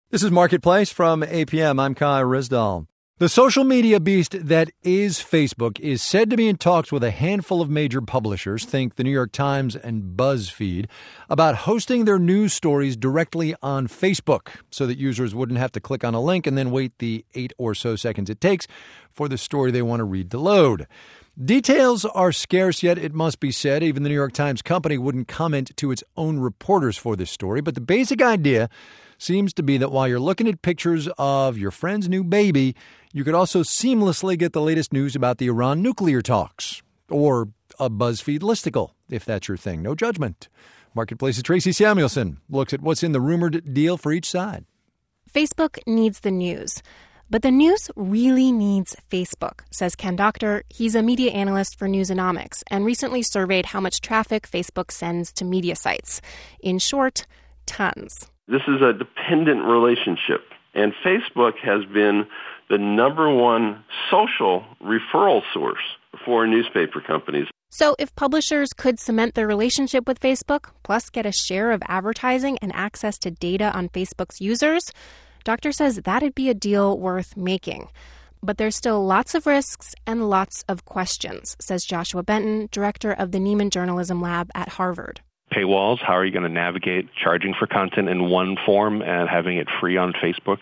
This is Marketplace from APM. I'm Kai Rizdal. The social media beast that is Facebook is said to be in talks with a handful of major publishers, think the New York Times and BuzzFeed, about hosting their news stories directly on Facebook so that users wouldn't have to click on a link and then wait the 8 or so seconds it takes for the story they want to read to load. Details are scarce, yet it must be said, even the New York Times company wouldn't comment to its own reporters for this story. But the basic idea seems to be that while you're looking at pictures of your friend's new baby, you could also seamlessly get the latest news about the Iran nuclear talks or a BuzzFeed listicle, if that's your thing. No judgment. Marketplace's Tracy Samuelson looks at what's in the rumored deal for each side. Facebook needs the news. But the news really needs Facebook, says Ken Doctor. He's a media analyst for Newsonomics and recently surveyed how much traffic Facebook sends to media sites. In short, tons. This is a dependent relationship, and Facebook has been the number one social referral source for newspaper companies. So if publishers could cement their relationship with Facebook, plus get a share of advertising and access to data on Facebook's users, Doctor says that'd be a deal worth making. But there's still lots of risks and lots of questions, says Joshua Benton, director of the Nieman Journalism Lab at Harvard. Paywalls, how are you going to navigate charging for content in one form and having it free on Facebook?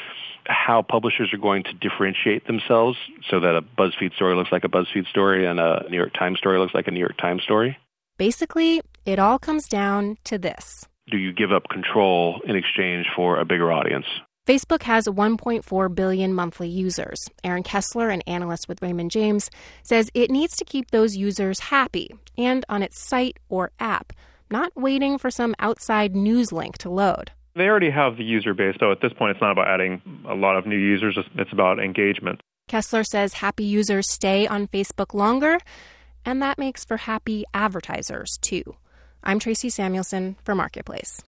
How publishers are going to differentiate themselves so that a BuzzFeed story looks like a BuzzFeed story and a New York Times story looks like a New York Times story? Basically, it all comes down to this. Do you give up control in exchange for a bigger audience? Facebook has 1.4 billion monthly users. Aaron Kessler, an analyst with Raymond James, says it needs to keep those users happy and on its site or app, not waiting for some outside news link to load. They already have the user base, so at this point it's not about adding a lot of new users, it's about engagement. Kessler says happy users stay on Facebook longer, and that makes for happy advertisers, too. I'm Tracy Samuelson for Marketplace.